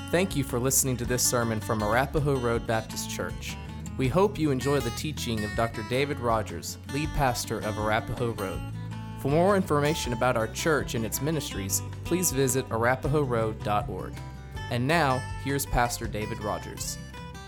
Thank you for listening to this sermon from Arapahoe Road Baptist Church. We hope you enjoy the teaching of Dr. David Rogers, lead pastor of Arapahoe Road. For more information about our church and its ministries, please visit arapahoeroad.org. And now, here's Pastor David Rogers.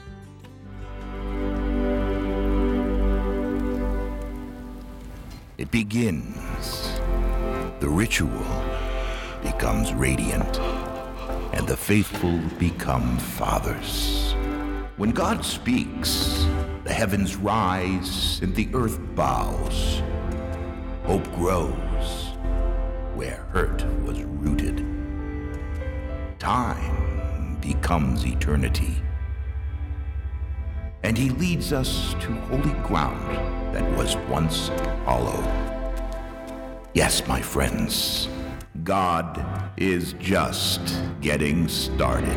It begins. The ritual becomes radiant, and the faithful become fathers. When God speaks, the heavens rise and the earth bows. Hope grows where hurt was rooted. Time becomes eternity. And he leads us to holy ground that was once hollow. Yes, my friends, God is just getting started.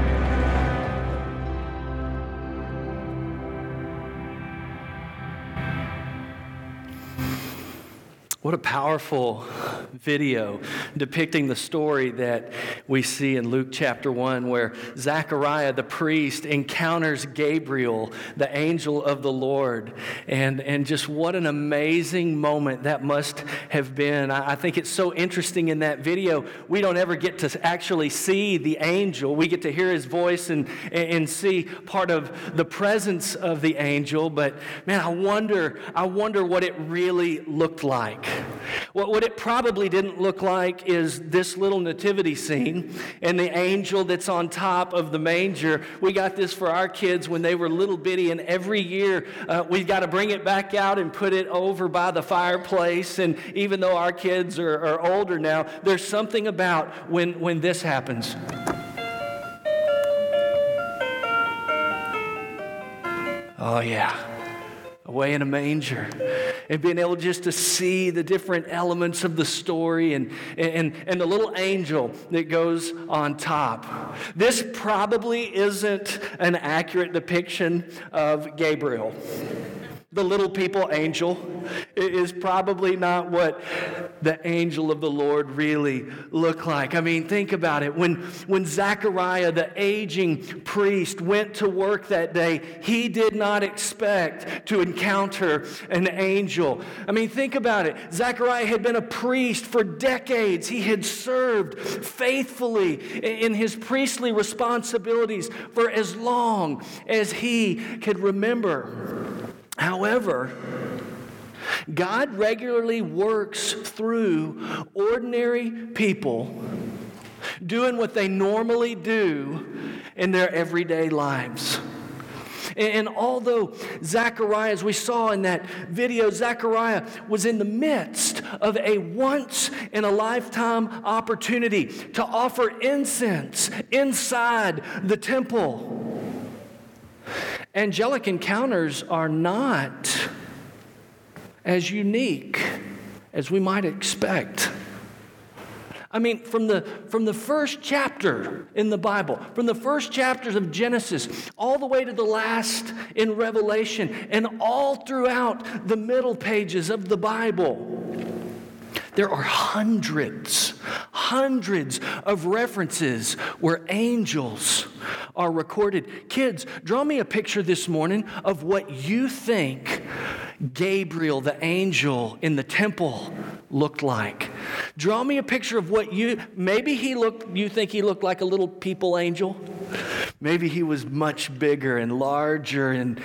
What a powerful video depicting the story that we see in Luke chapter 1, where Zechariah the priest encounters Gabriel, the angel of the Lord. And just what an amazing moment that must have been. I think it's so interesting in that video. We don't ever get to actually see the angel. We get to hear his voice and see part of the presence of the angel. But man, I wonder what it really looked like. What it probably didn't look like is this little nativity scene and the angel that's on top of the manger. We got this for our kids when they were little bitty, and every year we've got to bring it back out and put it over by the fireplace. And even though our kids are older now, there's something about when this happens. Oh yeah, away in a manger. And being able just to see the different elements of the story and the little angel that goes on top. This probably isn't an accurate depiction of Gabriel. The little people angel is probably not what the angel of the Lord really looked like. I mean, think about it. When Zechariah, the aging priest, went to work that day, he did not expect to encounter an angel. I mean, think about it. Zechariah had been a priest for decades. He had served faithfully in his priestly responsibilities for as long as he could remember. However, God regularly works through ordinary people doing what they normally do in their everyday lives. And although Zechariah, as we saw in that video, Zechariah was in the midst of a once-in-a-lifetime opportunity to offer incense inside the temple. Angelic encounters are not as unique as we might expect. I mean, from the first chapter in the Bible, from the first chapters of Genesis, all the way to the last in Revelation, and all throughout the middle pages of the Bible, there are hundreds of references where angels are recorded. Kids, draw me a picture this morning of what you think Gabriel, the angel in the temple, looked like. Draw me a picture of what you think he looked like a little people angel. Maybe he was much bigger and larger and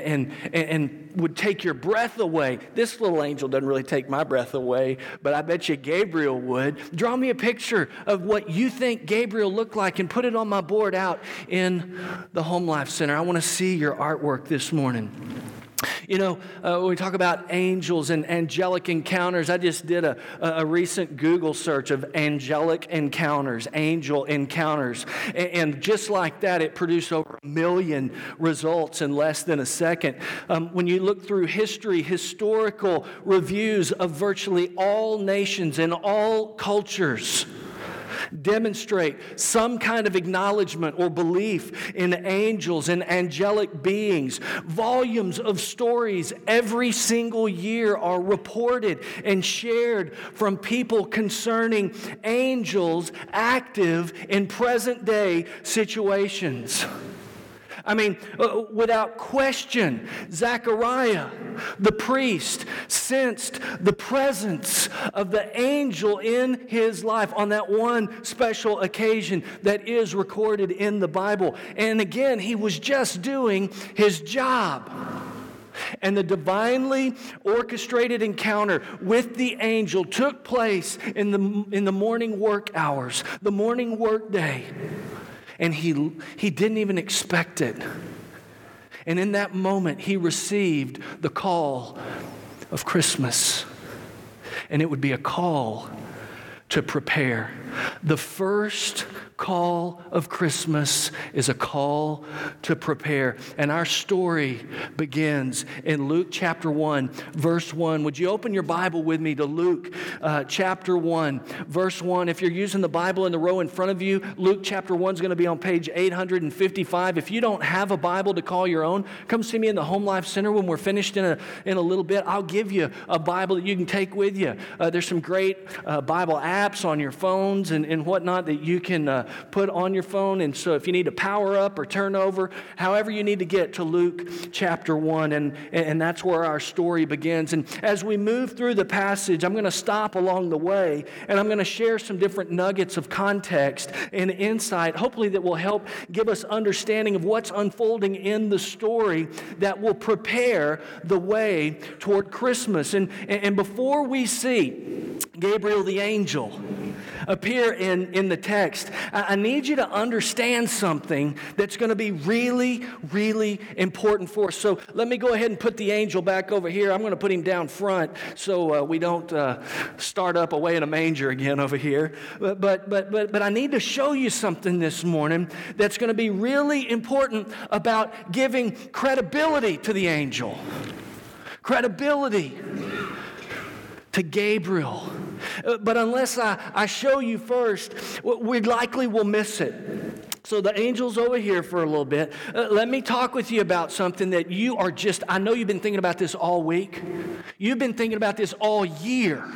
would take your breath away. This little angel doesn't really take my breath away, but I bet you Gabriel would. Draw me a picture of what you think Gabriel looked like and put it on my board out in the Home Life Center. I want to see your artwork this morning. You know, when we talk about angels and angelic encounters, I just did a recent Google search of angelic encounters, angel encounters. And just like that, it produced over 1 million results in less than a second. When you look through historical reviews of virtually all nations and all cultures, demonstrate some kind of acknowledgement or belief in angels and angelic beings. Volumes of stories every single year are reported and shared from people concerning angels active in present-day situations. I mean, without question, Zechariah, the priest, sensed the presence of the angel in his life on that one special occasion that is recorded in the Bible. And again, he was just doing his job. And the divinely orchestrated encounter with the angel took place in the morning work hours, the morning work day. And he didn't even expect it. And in that moment, he received the call of Christmas. And it would be a call to prepare. The first call of Christmas is a call to prepare. And our story begins in Luke chapter 1, verse 1. Would you open your Bible with me to Luke chapter 1, verse 1. If you're using the Bible in the row in front of you, Luke chapter 1 is going to be on page 855. If you don't have a Bible to call your own, come see me in the Home Life Center when we're finished in a little bit. I'll give you a Bible that you can take with you. There's some great Bible apps on your phones and whatnot that you can put on your phone. And so if you need to power up or turn over, however you need to get to Luke chapter 1, and that's where our story begins. And as we move through the passage, I'm going to stop along the way, and I'm going to share some different nuggets of context and insight, hopefully that will help give us understanding of what's unfolding in the story that will prepare the way toward Christmas. And before we see Gabriel the angel appear in the text, I need you to understand something that's going to be really, really important for us. So let me go ahead and put the angel back over here. I'm going to put him down front so we don't start up away in a manger again over here. But I need to show you something this morning that's going to be really important about giving credibility to the angel. Credibility to Gabriel. But unless I show you first, we likely will miss it. So the angel's over here for a little bit. Let me talk with you about something that you are I know you've been thinking about this all week. You've been thinking about this all year.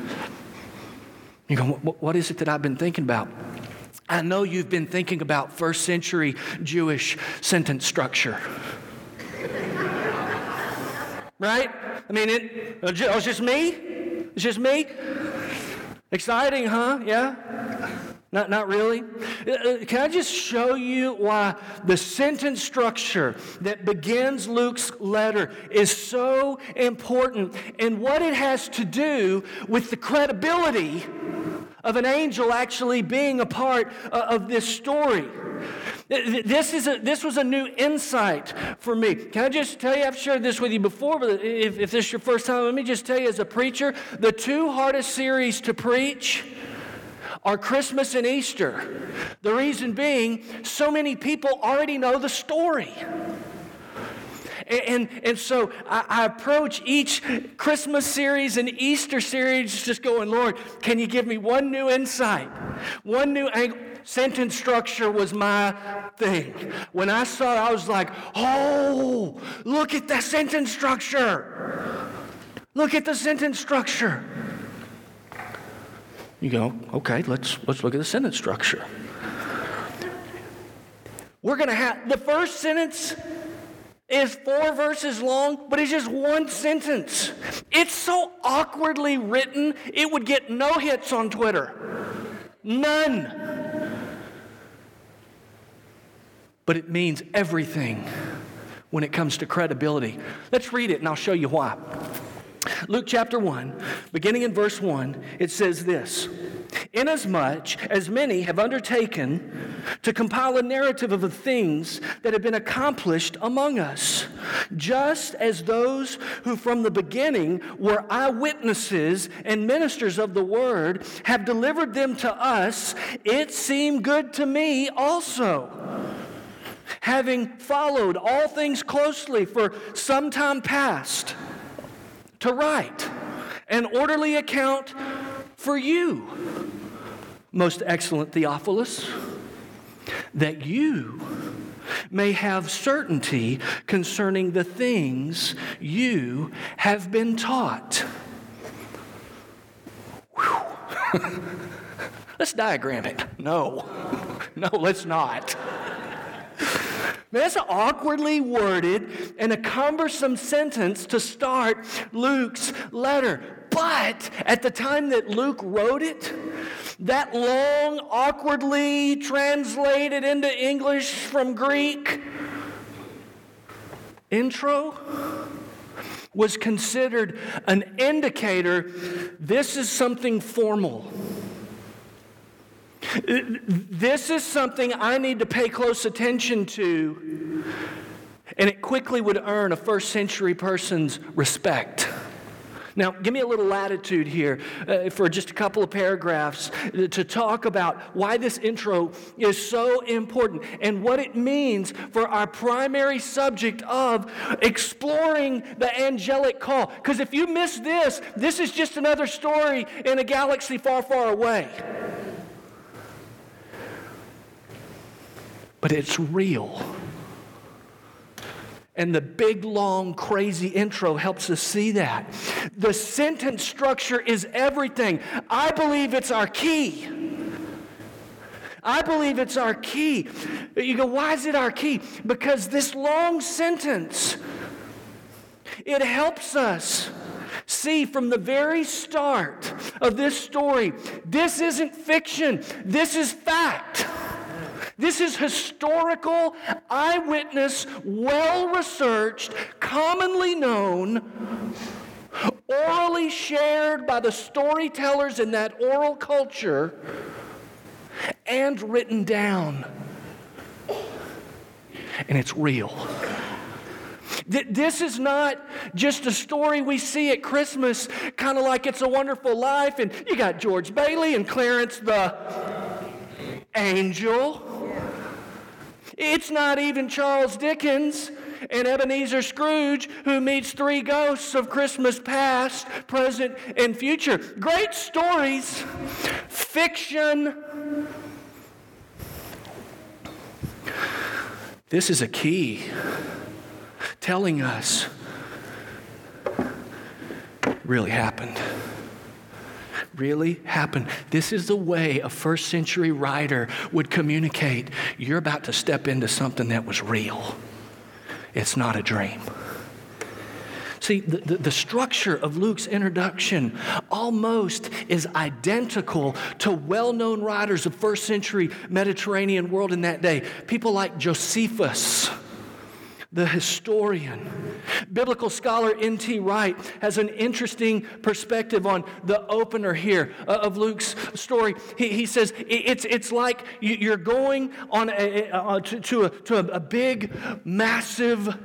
You go, what is it that I've been thinking about? I know you've been thinking about first century Jewish sentence structure. Right? I mean, it's just me? It's just me? Exciting, huh? Yeah? Not really? Can I just show you why the sentence structure that begins Luke's letter is so important and what it has to do with the credibility of an angel actually being a part of this story. This was a new insight for me. Can I just tell you, I've shared this with you before, but if this is your first time, let me just tell you as a preacher, the two hardest series to preach are Christmas and Easter. The reason being, so many people already know the story. And so I approach each Christmas series and Easter series just going, Lord, can you give me one new insight? One new angle. Sentence structure was my thing. When I saw it, I was like, oh, look at the sentence structure. Look at the sentence structure. You go, okay, let's look at the sentence structure. We're going to have, the first sentence is 4 verses long, but it's just one sentence. It's so awkwardly written, it would get no hits on Twitter. None. But it means everything when it comes to credibility. Let's read it and I'll show you why. Luke chapter 1, beginning in verse 1, it says this: "Inasmuch as many have undertaken to compile a narrative of the things that have been accomplished among us, just as those who from the beginning were eyewitnesses and ministers of the word have delivered them to us, it seemed good to me also, having followed all things closely for some time past, to write an orderly account for you, most excellent Theophilus, that you may have certainty concerning the things you have been taught. Let's diagram it. No, let's not. That's an awkwardly worded and a cumbersome sentence to start Luke's letter. But at the time that Luke wrote it, that long, awkwardly translated into English from Greek intro was considered an indicator this is something formal. This is something I need to pay close attention to, and it quickly would earn a first century person's respect. Now, give me a little latitude here for just a couple of paragraphs to talk about why this intro is so important and what it means for our primary subject of exploring the angelic call. Because if you miss this, this is just another story in a galaxy far, far away. But it's real. And the big, long, crazy intro helps us see that. The sentence structure is everything. I believe it's our key. I believe it's our key. You go, why is it our key? Because this long sentence, it helps us see from the very start of this story, this isn't fiction, this is fact. This is historical, eyewitness, well-researched, commonly known, orally shared by the storytellers in that oral culture, and written down. And it's real. This is not just a story we see at Christmas, kind of like It's a Wonderful Life, and you got George Bailey and Clarence the Angel. It's not even Charles Dickens and Ebenezer Scrooge who meets three ghosts of Christmas past, present, and future. Great stories, fiction. This is a key telling us really happened. Really happened. This is the way a first century writer would communicate. You're about to step into something that was real. It's not a dream. See, the structure of Luke's introduction almost is identical to well-known writers of first century Mediterranean world in that day. People like Josephus, the historian. Biblical scholar N.T. Wright has an interesting perspective on the opener here of Luke's story. He says it's like you're going on to a big, massive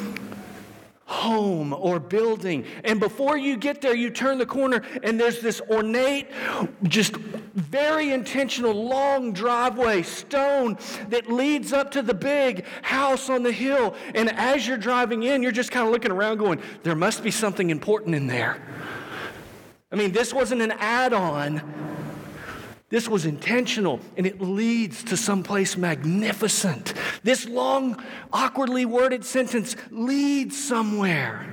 home or building, and before you get there, you turn the corner, and there's this ornate, just very intentional, long driveway, stone, that leads up to the big house on the hill. And as you're driving in, you're just kind of looking around going, there must be something important in there. I mean, this wasn't an add-on. This was intentional, and it leads to someplace magnificent. This long, awkwardly worded sentence leads somewhere.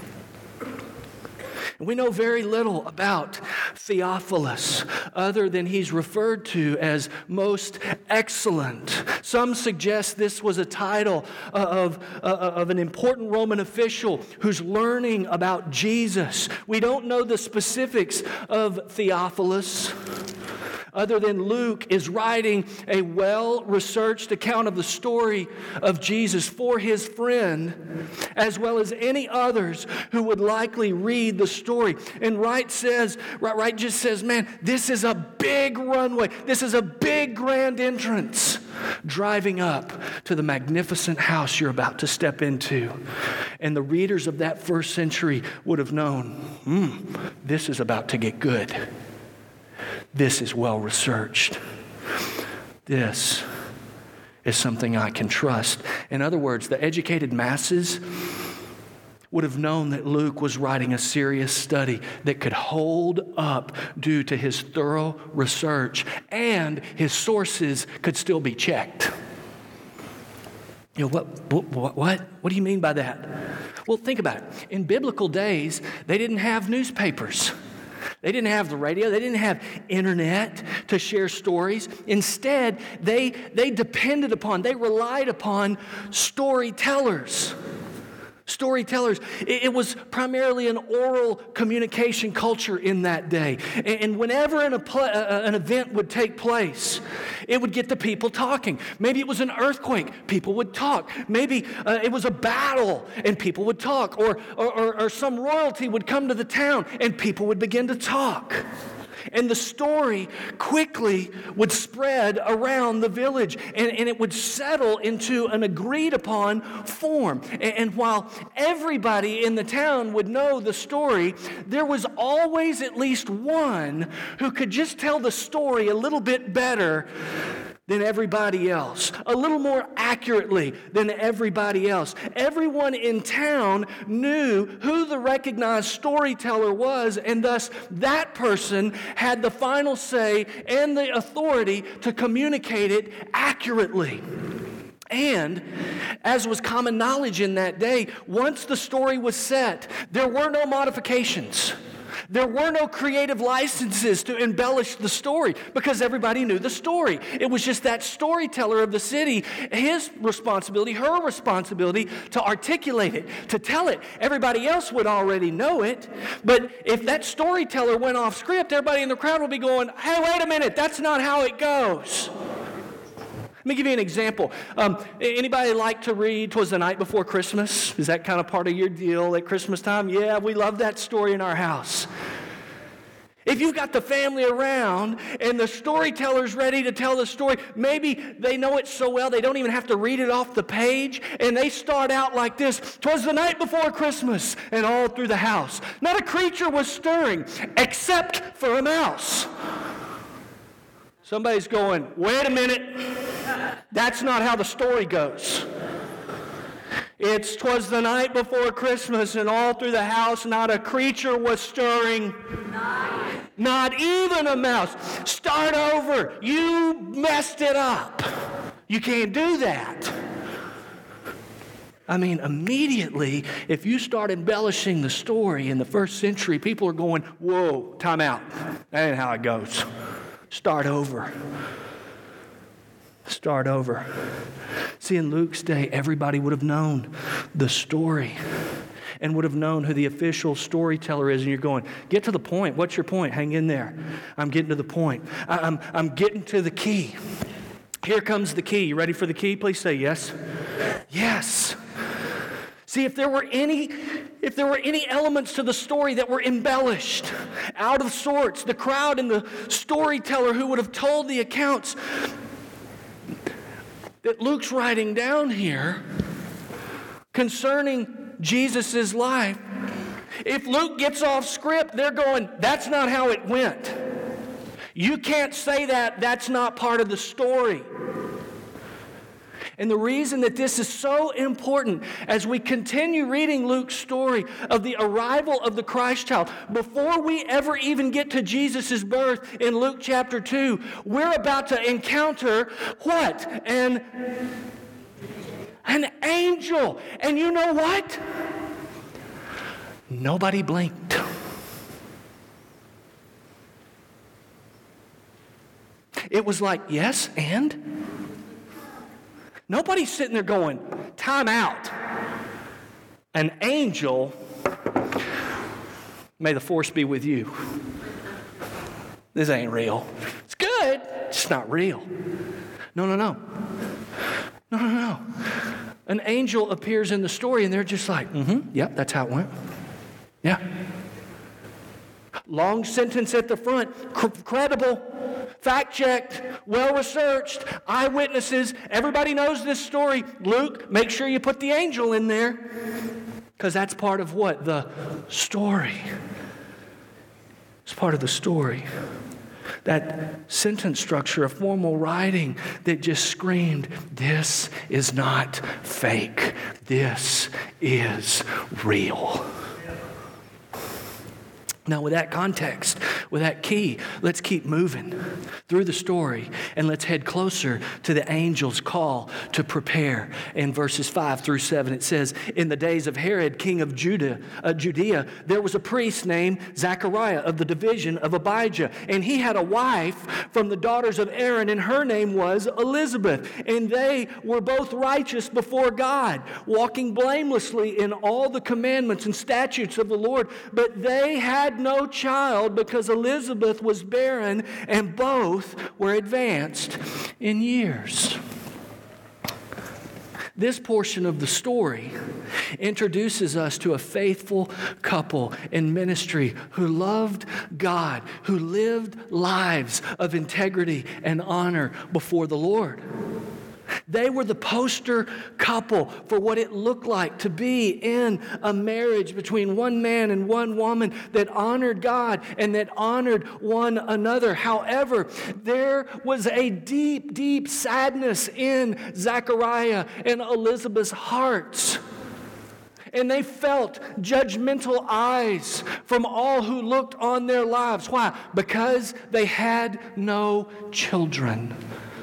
We know very little about Theophilus other than he's referred to as most excellent. Some suggest this was a title of an important Roman official who's learning about Jesus. We don't know the specifics of Theophilus, other than Luke is writing a well-researched account of the story of Jesus for his friend, as well as any others who would likely read the story. And Wright just says, man, this is a big runway. This is a big grand entrance driving up to the magnificent house you're about to step into. And the readers of that first century would have known, this is about to get good. This is well researched. This is something I can trust. In other words, the educated masses would have known that Luke was writing a serious study that could hold up due to his thorough research, and his sources could still be checked. You know, what do you mean by that? Well, think about it. In biblical days, they didn't have newspapers. They didn't have the radio. They didn't have internet to share stories. Instead, they relied upon storytellers. Storytellers. It was primarily an oral communication culture in that day. And whenever an event would take place, it would get the people talking. Maybe it was an earthquake, people would talk. Maybe it was a battle, and people would talk. Or some royalty would come to the town, and people would begin to talk. And the story quickly would spread around the village, and it would settle into an agreed upon form. And while everybody in the town would know the story, there was always at least one who could just tell the story a little bit better than everybody else, a little more accurately than everybody else. Everyone in town knew who the recognized storyteller was, and thus that person had the final say and the authority to communicate it accurately. And, as was common knowledge in that day, once the story was set, there were no modifications. There were no creative licenses to embellish the story because everybody knew the story. It was just that storyteller of the city, his responsibility, her responsibility to articulate it, to tell it. Everybody else would already know it, but if that storyteller went off script, everybody in the crowd would be going, "Hey, wait a minute, that's not how it goes." Let me give you an example. Anybody like to read 'Twas the Night Before Christmas? Is that kind of part of your deal at Christmas time? Yeah, we love that story in our house. If you've got the family around and the storyteller's ready to tell the story, maybe they know it so well they don't even have to read it off the page, and they start out like this: "'Twas the night before Christmas, and all through the house not a creature was stirring, except for a mouse." Somebody's going, "Wait a minute. That's not how the story goes. It's 'twas the night before Christmas, and all through the house not a creature was stirring, not even a mouse." Start over. You messed it up. You can't do that. I mean, immediately, if you start embellishing the story in the first century, people are going, "Whoa, time out. That ain't how it goes. Start over." Start over. See, in Luke's day, everybody would have known the story and would have known who the official storyteller is. And you're going, "Get to the point. What's your point? Hang in there. I'm getting to the point. I'm getting to the key. Here comes the key. You ready for the key? Please say yes. Yes. See, if there were any elements to the story that were embellished, out of sorts, the crowd and the storyteller who would have told the accounts that Luke's writing down here concerning Jesus' life, if Luke gets off script, they're going, "That's not how it went. You can't say that. That's not part of the story." And the reason that this is so important as we continue reading Luke's story of the arrival of the Christ child, before we ever even get to Jesus' birth in Luke chapter 2, we're about to encounter what? An angel. And you know what? Nobody blinked. It was like, yes, and? Nobody's sitting there going, "Time out. An angel, may the force be with you. This ain't real. It's good, it's not real." No. An angel appears in the story, and they're just like, "Yep, that's how it went. Yeah." Long sentence at the front, credible, fact-checked, well-researched, eyewitnesses. Everybody knows this story. Luke, make sure you put the angel in there, because that's part of what? The story. It's part of the story. that sentence structure, a formal writing that just screamed, this is not fake. This is real. Now, with that context, with that key, let's keep moving through the story and let's head closer to the angel's call to prepare. In verses 5 through 7, it says, in the days of Herod, king of Judea, there was a priest named Zechariah of the division of Abijah, and he had a wife from the daughters of Aaron, and her name was Elizabeth. And they were both righteous before God, walking blamelessly in all the commandments and statutes of the Lord. But they had no child because Elizabeth was barren, and both were advanced in years. This portion of the story introduces us to a faithful couple in ministry who loved God, who lived lives of integrity and honor before the Lord. They were the poster couple for what it looked like to be in a marriage between one man and one woman that honored God and that honored one another. However, there was a deep, deep sadness in Zechariah and Elizabeth's hearts. And they felt judgmental eyes from all who looked on their lives. Why? Because they had no children.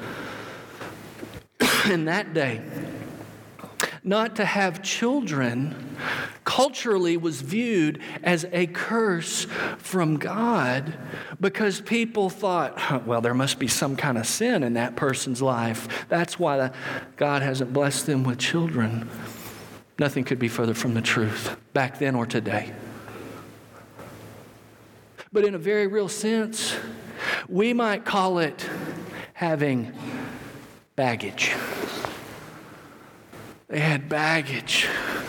In that day, not to have children culturally was viewed as a curse from God because people thought, well, there must be some kind of sin in that person's life. That's why God hasn't blessed them with children. Nothing could be further from the truth back then or today. But in a very real sense, we might call it having baggage. They had baggage.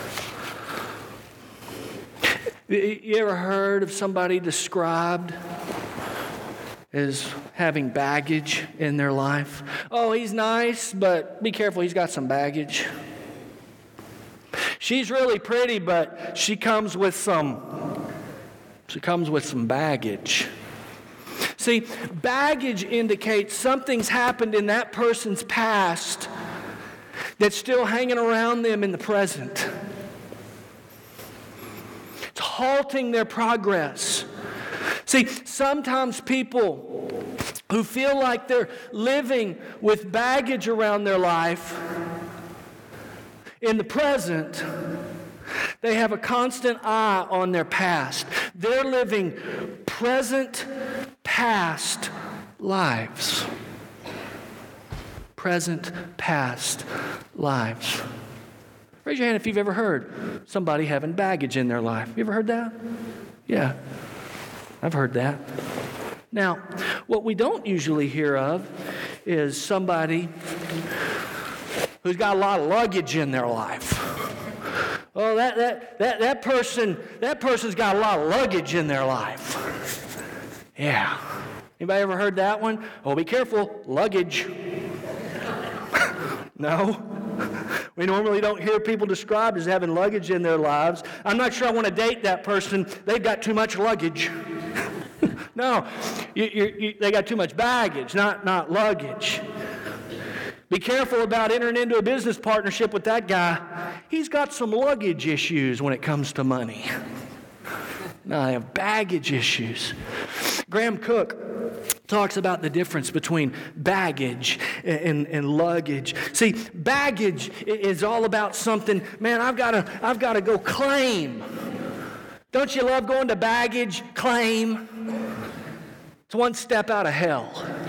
You ever heard of somebody described as having baggage in their life? Oh, he's nice, but be careful, he's got some baggage. She's really pretty, but she comes with some baggage. See, baggage indicates something's happened in that person's past that's still hanging around them in the present. It's halting their progress. See, sometimes people who feel like they're living with baggage around their life in the present, they have a constant eye on their past. They're living present, past lives. Present, past lives. Raise your hand if you've ever heard somebody having baggage in their life. You ever heard that? Yeah, I've heard that. Now, what we don't usually hear of is somebody who's got a lot of luggage in their life. Oh, that person's got a lot of luggage in their life. Yeah. Anybody ever heard that one? Oh, be careful, luggage. No. We normally don't hear people described as having luggage in their lives. I'm not sure I want to date that person. They've got too much luggage. No, they got too much baggage, not luggage. Be careful about entering into a business partnership with that guy. He's got some luggage issues when it comes to money. No, they have baggage issues. Graham Cook talks about the difference between baggage and luggage. See, baggage is all about something, man, I've got to go claim. Don't you love going to baggage claim? It's one step out of hell.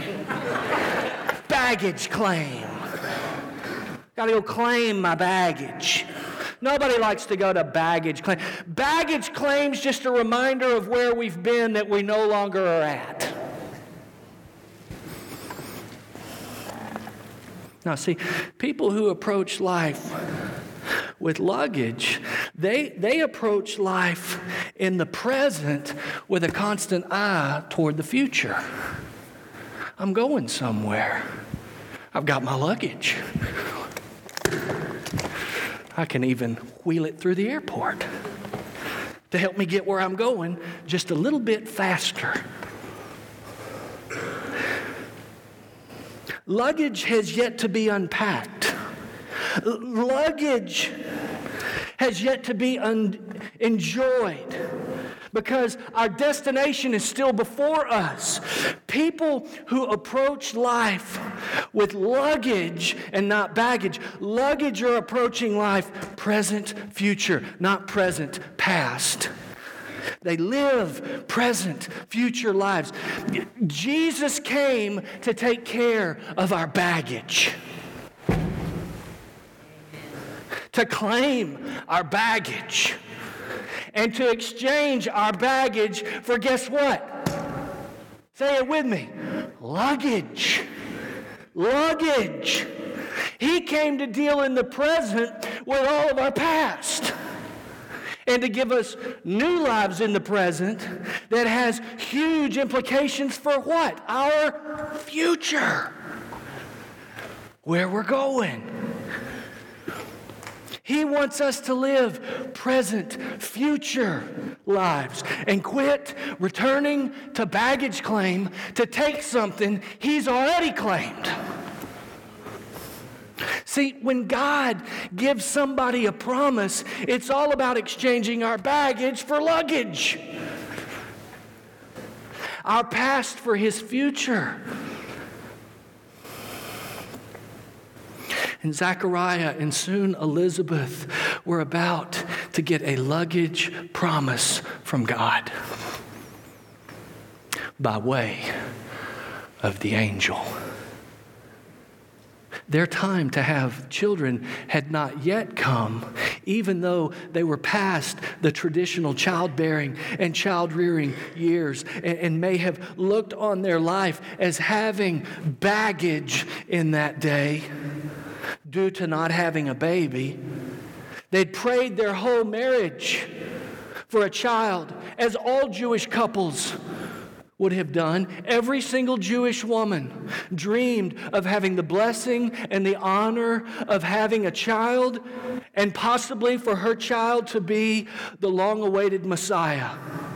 Baggage claim. Got to go claim my baggage. Nobody likes to go to baggage claim. Baggage claim's just a reminder of where we've been that we no longer are at. Now, see, people who approach life with luggage, they approach life in the present with a constant eye toward the future. I'm going somewhere. I've got my luggage. I can even wheel it through the airport to help me get where I'm going just a little bit faster. Luggage has yet to be unpacked. Luggage has yet to be enjoyed, because our destination is still before us. People who approach life with luggage and not baggage. Luggage are approaching life present, future, not present, past. They live present, future lives. Jesus came to take care of our baggage, to claim our baggage, and to exchange our baggage for, guess what? Say it with me. Luggage. Luggage. He came to deal in the present with all of our past, and to give us new lives in the present that has huge implications for what? Our future. Where we're going. He wants us to live present, future lives and quit returning to baggage claim to take something He's already claimed. See, when God gives somebody a promise, it's all about exchanging our baggage for luggage, our past for His future. And Zechariah and soon Elizabeth were about to get a luggage promise from God by way of the angel. Their time to have children had not yet come, even though they were past the traditional childbearing and child-rearing years, and may have looked on their life as having baggage in that day due to not having a baby. They'd prayed their whole marriage for a child, as all Jewish couples would have done. Every single Jewish woman dreamed of having the blessing and the honor of having a child, and possibly for her child to be the long-awaited Messiah.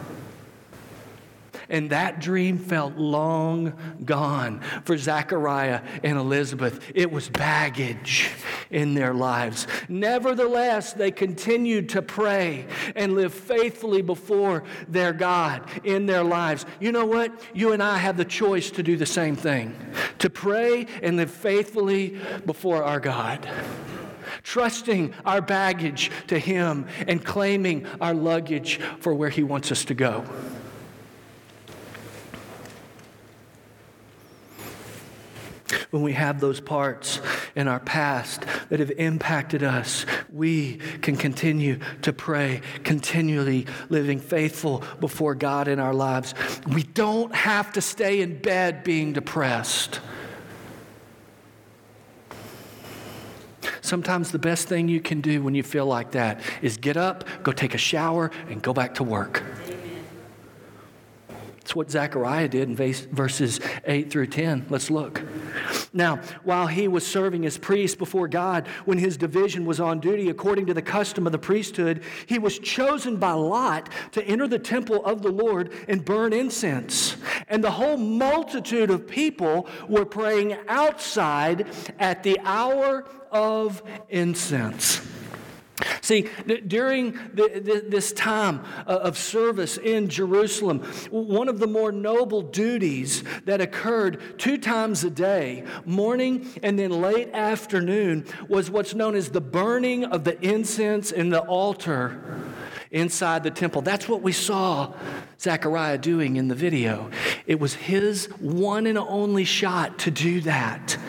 And that dream felt long gone for Zechariah and Elizabeth. It was baggage in their lives. Nevertheless, they continued to pray and live faithfully before their God in their lives. You know what? You and I have the choice to do the same thing, to pray and live faithfully before our God, trusting our baggage to Him and claiming our luggage for where He wants us to go. When we have those parts in our past that have impacted us, we can continue to pray, continually living faithful before God in our lives. We don't have to stay in bed being depressed. Sometimes the best thing you can do when you feel like that is get up, go take a shower, and go back to work. That's what Zechariah did in verses 8 through 10. Let's look. Now, while he was serving as priest before God, when his division was on duty according to the custom of the priesthood, he was chosen by lot to enter the temple of the Lord and burn incense. And the whole multitude of people were praying outside at the hour of incense. See, during this time of service in Jerusalem, one of the more noble duties that occurred 2 times a day, morning and then late afternoon, was what's known as the burning of the incense in the altar inside the temple. That's what we saw Zechariah doing in the video. It was his one and only shot to do that.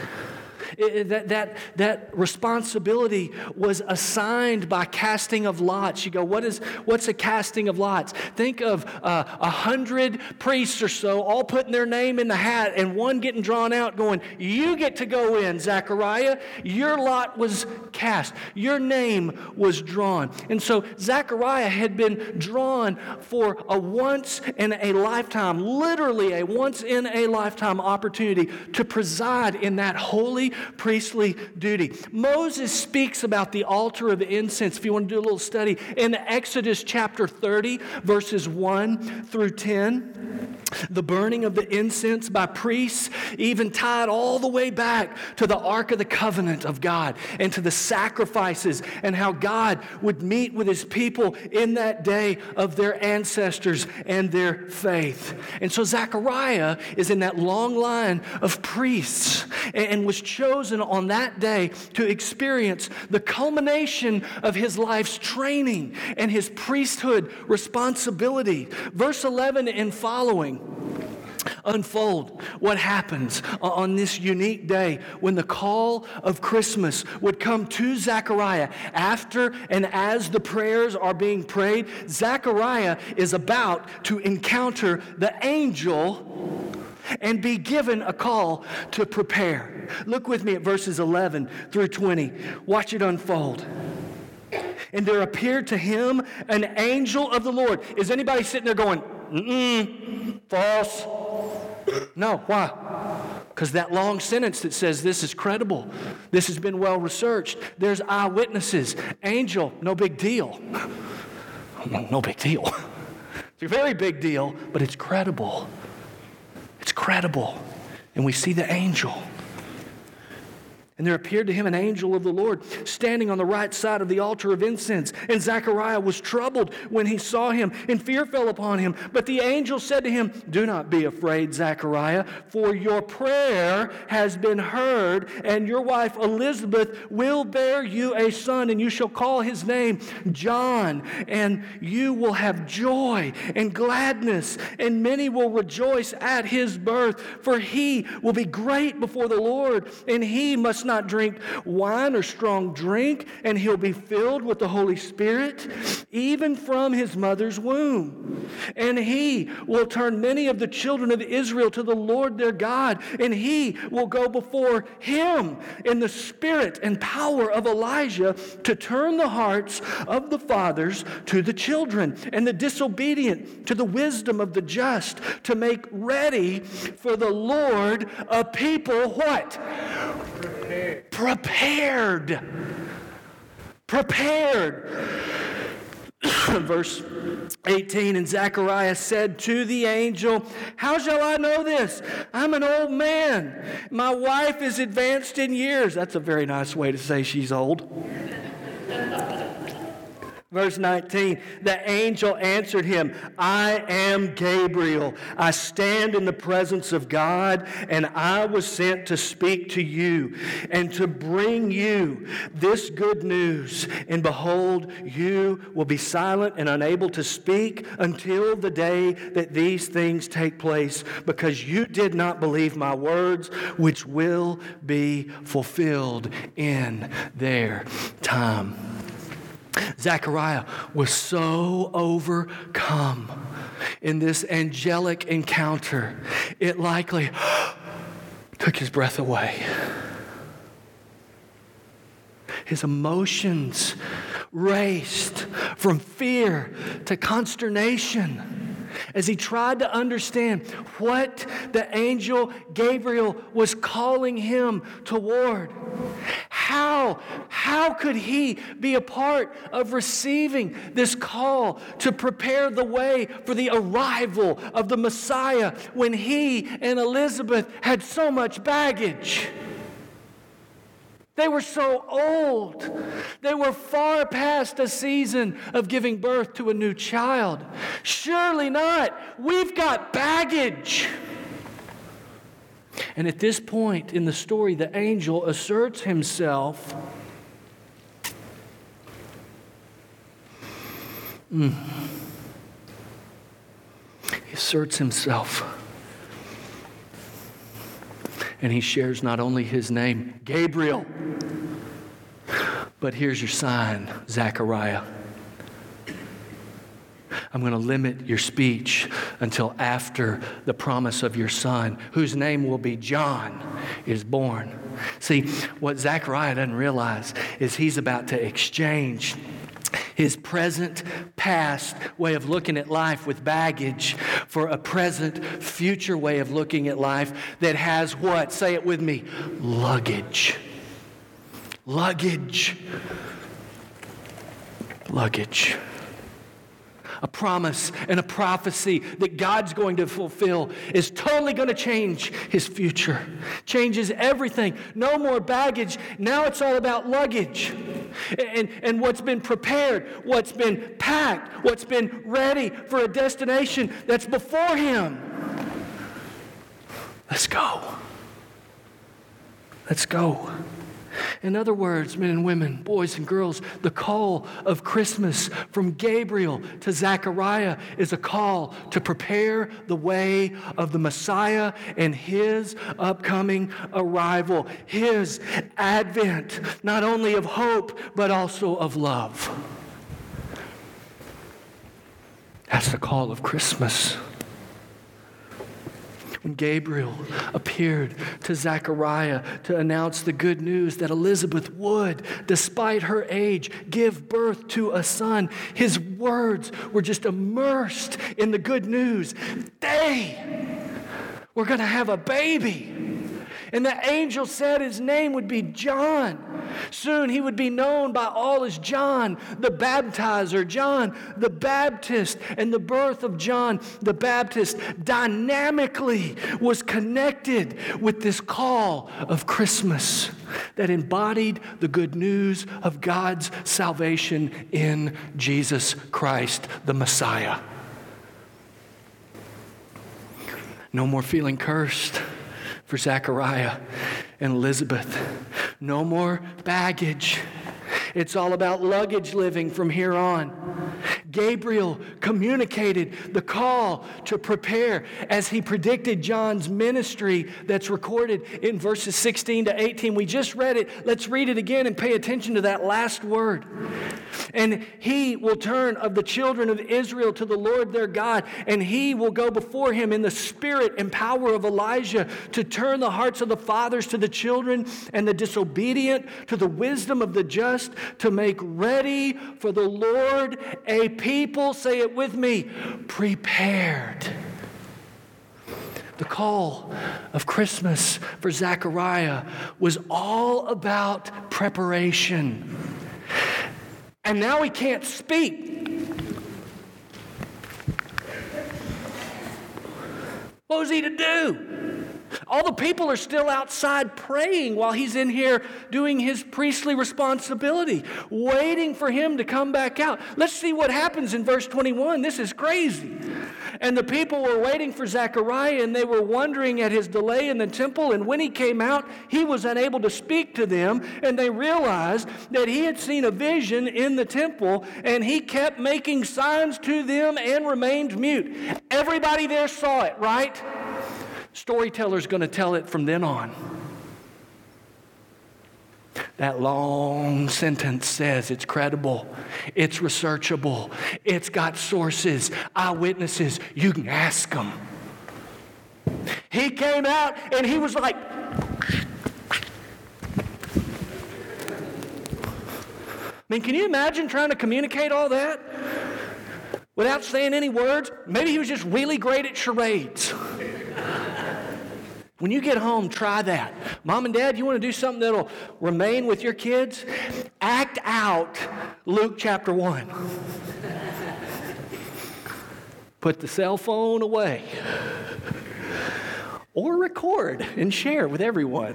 That responsibility was assigned by casting of lots. You go, what's a casting of lots? Think of 100 priests or so all putting their name in the hat and one getting drawn out going, you get to go in, Zechariah. Your lot was cast. Your name was drawn. And so Zechariah had been drawn for a once in a lifetime, literally a once in a lifetime opportunity to preside in that holy priestly duty. Moses speaks about the altar of incense, if you want to do a little study, in Exodus chapter 30, verses 1 through 10. The burning of the incense by priests, even tied all the way back to the Ark of the Covenant of God and to the sacrifices and how God would meet with his people in that day of their ancestors and their faith. And so Zechariah is in that long line of priests and was chosen on that day to experience the culmination of his life's training and his priesthood responsibility. Verse 11 and following unfold what happens on this unique day when the call of Christmas would come to Zechariah. After and as the prayers are being prayed, Zechariah is about to encounter the angel and be given a call to prepare. Look with me at verses 11 through 20. Watch it unfold. And there appeared to him an angel of the Lord. Is anybody sitting there going, false? No, why? Because that long sentence that says this is credible, this has been well researched, there's eyewitnesses. Angel, no big deal. No big deal. It's a very big deal, but it's credible. It's credible. And we see the angel. And there appeared to him an angel of the Lord standing on the right side of the altar of incense. And Zechariah was troubled when he saw him, and fear fell upon him. But the angel said to him, "Do not be afraid, Zechariah, for your prayer has been heard, and your wife Elizabeth will bear you a son, and you shall call his name John. And you will have joy and gladness, and many will rejoice at his birth, for he will be great before the Lord, and he must not drink wine or strong drink, and he'll be filled with the Holy Spirit, even from his mother's womb. And he will turn many of the children of Israel to the Lord their God, and he will go before him in the spirit and power of Elijah to turn the hearts of the fathers to the children, and the disobedient to the wisdom of the just, to make ready for the Lord a people," what? Prepared. Verse 18, and Zechariah said to the angel, "How shall I know this? I'm an old man. My wife is advanced in years." That's a very nice way to say she's old. Verse 19, the angel answered him, "I am Gabriel. I stand in the presence of God, and I was sent to speak to you and to bring you this good news. And behold, you will be silent and unable to speak until the day that these things take place, because you did not believe my words, which will be fulfilled in their time." Zechariah was so overcome in this angelic encounter, it likely took his breath away. His emotions raced from fear to consternation as he tried to understand what the angel Gabriel was calling him toward. How could he be a part of receiving this call to prepare the way for the arrival of the Messiah when he and Elizabeth had so much baggage? They were so old. They were far past a season of giving birth to a new child. Surely not. We've got baggage. And at this point in the story, the angel asserts himself. He asserts himself. And he shares not only his name, Gabriel, but here's your sign, Zechariah. I'm going to limit your speech until after the promise of your son, whose name will be John, is born. See, what Zechariah doesn't realize is he's about to exchange his present past way of looking at life with baggage for a present future way of looking at life that has what? Say it with me. Luggage. Luggage. Luggage. A promise and a prophecy that God's going to fulfill is totally going to change his future. Changes everything. No more baggage. Now it's all about luggage. And what's been prepared, what's been packed, what's been ready for a destination that's before him. Let's go. Let's go. In other words, men and women, boys and girls, the call of Christmas from Gabriel to Zechariah is a call to prepare the way of the Messiah and his upcoming arrival, his advent, not only of hope, but also of love. That's the call of Christmas. When Gabriel appeared to Zechariah to announce the good news that Elizabeth would, despite her age, give birth to a son, his words were just immersed in the good news. We're going to have a baby. And the angel said his name would be John. Soon he would be known by all as John the Baptizer, John the Baptist. And the birth of John the Baptist dynamically was connected with this call of Christmas that embodied the good news of God's salvation in Jesus Christ, the Messiah. No more feeling cursed for Zechariah and Elizabeth. No more baggage. It's all about luggage living from here on. Gabriel communicated the call to prepare as he predicted John's ministry that's recorded in verses 16 to 18. We just read it. Let's read it again and pay attention to that last word. And he will turn of the children of Israel to the Lord their God, and he will go before him in the spirit and power of Elijah to turn the hearts of the fathers to the children and the disobedient to the wisdom of the just, to make ready for the Lord a people, say it with me, prepared. The call of Christmas for Zechariah was all about preparation. And now he can't speak. What was he to do? All the people are still outside praying while he's in here doing his priestly responsibility, waiting for him to come back out. Let's see what happens in verse 21. This is crazy. And the people were waiting for Zechariah, and they were wondering at his delay in the temple. And when he came out, he was unable to speak to them. And they realized that he had seen a vision in the temple, and he kept making signs to them and remained mute. Everybody there saw it, right? Storyteller's going to tell it from then on. That long sentence says it's credible, it's researchable, it's got sources, eyewitnesses. You can ask them. He came out and he was like, I mean, can you imagine trying to communicate all that without saying any words? Maybe he was just really great at charades. When you get home, try that. Mom and Dad, you want to do something that'll remain with your kids? Act out Luke chapter 1. Put the cell phone away. Or record and share with everyone.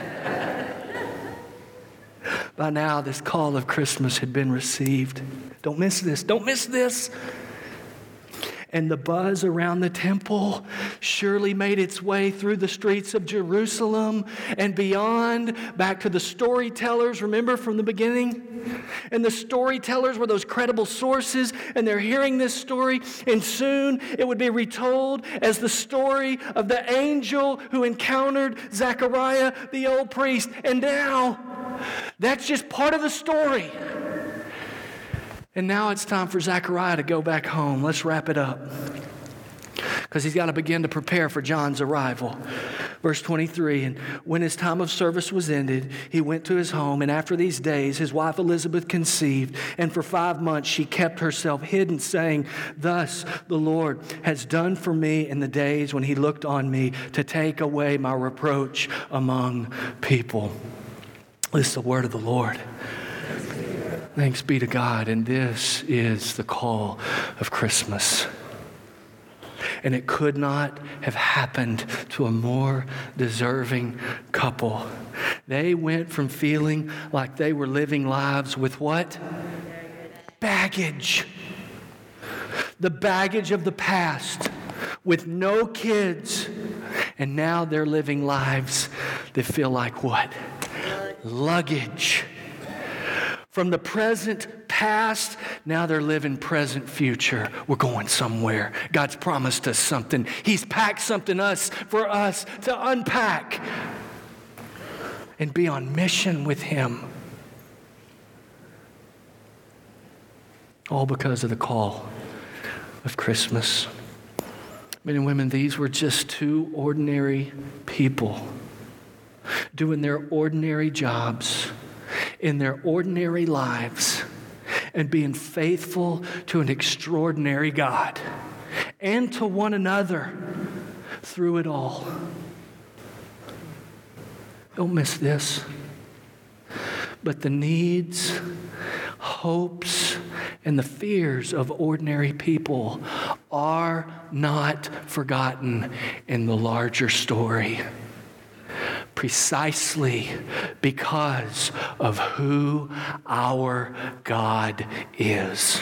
By now, this call of Christmas had been received. Don't miss this. Don't miss this. And the buzz around the temple surely made its way through the streets of Jerusalem and beyond, back to the storytellers, remember from the beginning? And the storytellers were those credible sources, and they're hearing this story, and soon it would be retold as the story of the angel who encountered Zechariah, the old priest. And now, that's just part of the story. And now it's time for Zechariah to go back home. Let's wrap it up, because he's got to begin to prepare for John's arrival. Verse 23, and when his time of service was ended, he went to his home, and after these days his wife Elizabeth conceived, and for 5 months she kept herself hidden, saying, thus the Lord has done for me in the days when he looked on me to take away my reproach among people. This is the word of the Lord. Thanks be to God, and this is the call of Christmas. And it could not have happened to a more deserving couple. They went from feeling like they were living lives with what? Baggage. The baggage of the past, with no kids. And now they're living lives that feel like what? Luggage. From the present past, now they're living present future. We're going somewhere. God's promised us something. He's packed something for us to unpack and be on mission with Him. All because of the call of Christmas. Men and women, these were just two ordinary people doing their ordinary jobs in their ordinary lives and being faithful to an extraordinary God and to one another through it all. Don't miss this. But the needs, hopes, and the fears of ordinary people are not forgotten in the larger story. Precisely because of who our God is.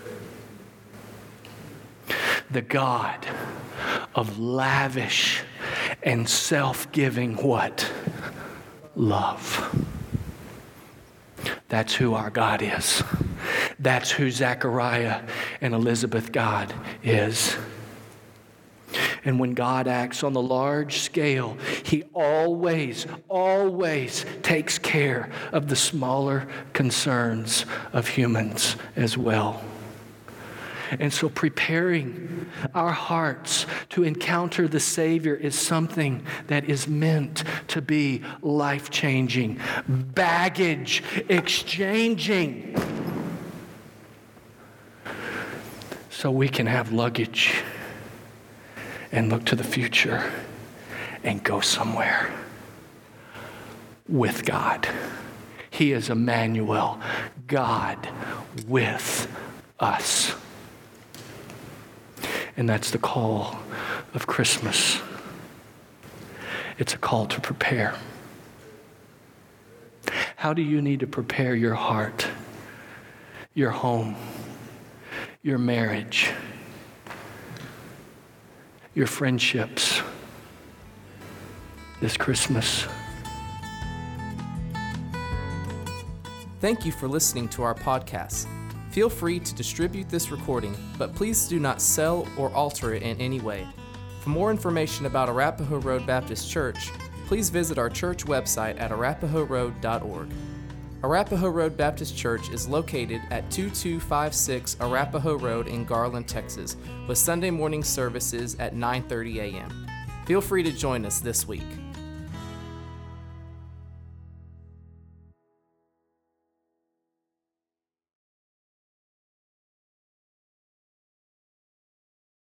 The God of lavish and self-giving what? Love. That's who our God is. That's who Zechariah and Elizabeth God is. And when God acts on the large scale, He always takes care of the smaller concerns of humans as well. And so preparing our hearts to encounter the Savior is something that is meant to be life-changing, baggage exchanging, so we can have luggage and look to the future and go somewhere with God. He is Emmanuel, God with us. And that's the call of Christmas. It's a call to prepare. How do you need to prepare your heart, your home, your marriage, your friendships this Christmas? Thank you for listening to our podcast. Feel free to distribute this recording, but please do not sell or alter it in any way. For more information about Arapahoe Road Baptist Church, please visit our church website at arapahoeroad.org. Arapahoe Road Baptist Church is located at 2256 Arapahoe Road in Garland, Texas, with Sunday morning services at 9:30 a.m. Feel free to join us this week.